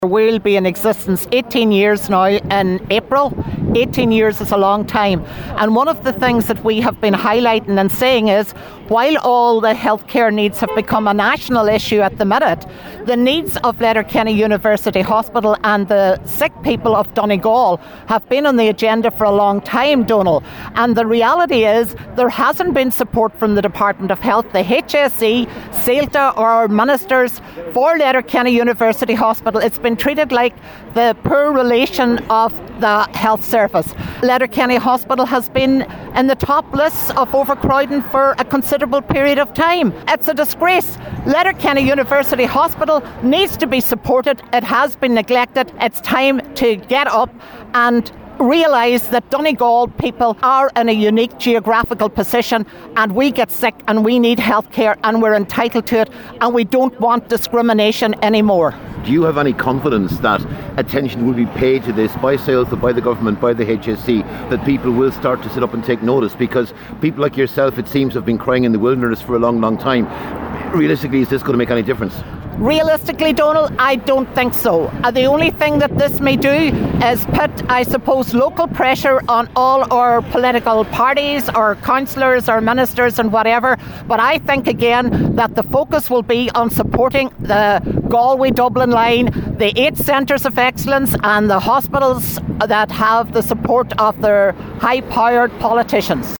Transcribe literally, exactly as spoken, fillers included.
We'll be in existence eighteen years now in April. eighteen years is a long time. And one of the things that we have been highlighting and saying is, while all the healthcare needs have become a national issue at the minute, the needs of Letterkenny University Hospital and the sick people of Donegal have been on the agenda for a long time, Donal. And the reality is there hasn't been support from the Department of Health, the H S E, CELTA or our ministers for Letterkenny University Hospital. It's been treated like the poor relation of the health service. Letterkenny Hospital has been in the top lists of overcrowding for a considerable period of time. It's a disgrace. Letterkenny University Hospital needs to be supported. It has been neglected. It's time to get up and realise that Donegal people are in a unique geographical position, and we get sick and we need health care and we're entitled to it, and we don't want discrimination anymore. Do you have any confidence that attention will be paid to this by CELTA, by the government, by the H S E, that people will start to sit up and take notice? Because people like yourself, it seems, have been crying in the wilderness for a long, long time. Realistically, is this going to make any difference? Realistically, Donal, I don't think so. Uh, the only thing that this may do is put, I suppose, local pressure on all our political parties, our councillors, our ministers and whatever. But I think, again, that the focus will be on supporting the Galway-Dublin line, the eight centres of excellence and the hospitals that have the support of their high-powered politicians.